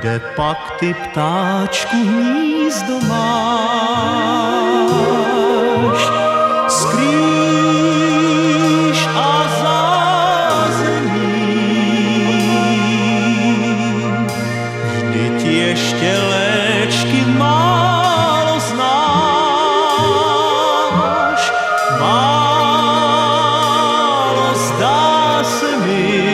Kde pak ty, ptáčku, hnízdo máš? Skrýš a zázemí. Vždyť ještě léčky málo znáš, málo zdá se mi.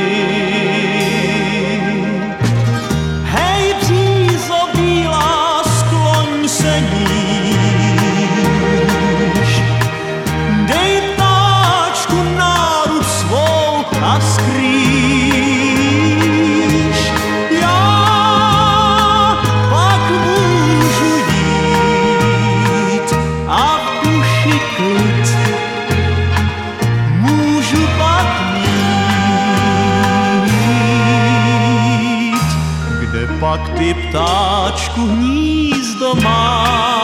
Dej ptáčku náruč svou a skrýš. Já pak můžu jít a v duši klid můžu pak mít. Kde pak ty, ptáčku, hnízdo máš?